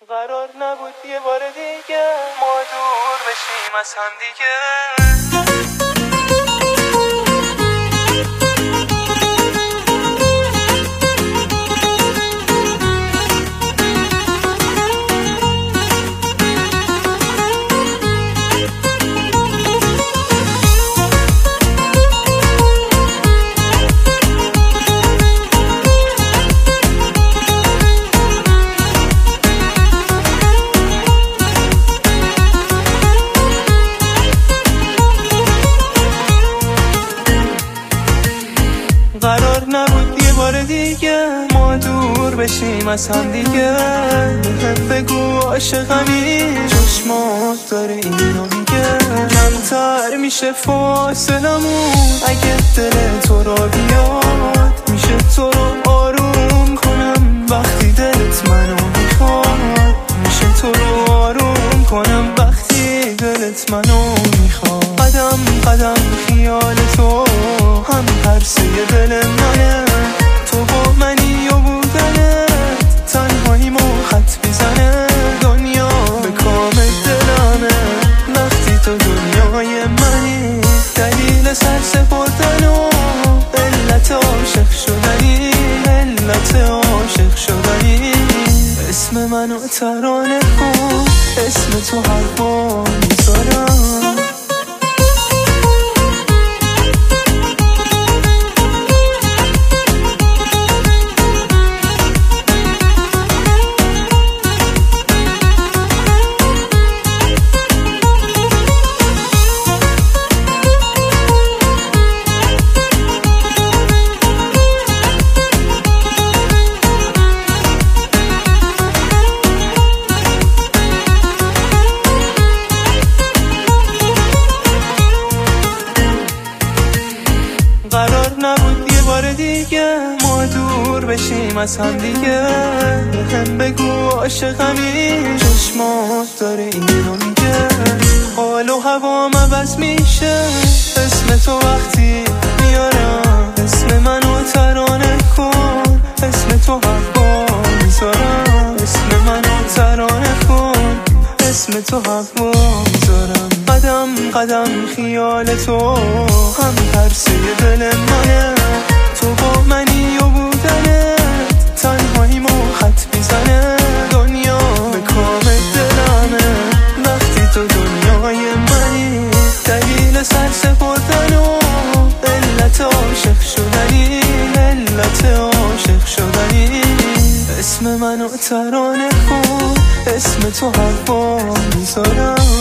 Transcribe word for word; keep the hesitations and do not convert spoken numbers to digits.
قرار نبود یه بار دیگه ما دور بشیم از هم دیگه. قرار نبود یه بار دیگه ما دور بشیم از هم دیگه. هم بگو عاشقمی چشمات داره اینو میگه. کمتر میشه فاصلمون اگه دل تو را بیاد. میشه تو رو آروم کنم وقتی دلت منو میخواد. میشه تو رو آروم کنم وقتی دلت منو میخواد. قدم قدم خیال تو هم ترسه دل منه. تو با منی و بودنت تنهاییمو خط بیزنه. دنیا به کام دلمه وقتی تو دنیای منی. دلیل سر سپردن و علت عاشق شدنی. علت عاشق شدنی. اسم منو ترانه کن اسم تو حرفا میذارم. قرار نبود یه بار دیگه ما دور بشیم از هم دیگه. هم بگو عاشقمی چشمات داره اینو میگه. حال و هوام عوض میشه اسم تو وقتی میارم. اسم منو ترانه کن اسم تو حرفا میذارم. اسم منو ترانه کن اسم تو حرفا میذارم. قدم قدم خیال تو هم ترسه دل منه. تو با منی و بودنت تنهاییمو خط بیزنه. دنیا به کام دلمه وقتی تو دنیای منی. دلیل سر سپردن و علت عاشق شدنی. علت عاشق شدنی. اسم منو ترانه کن اسم تو حرفا میذارم.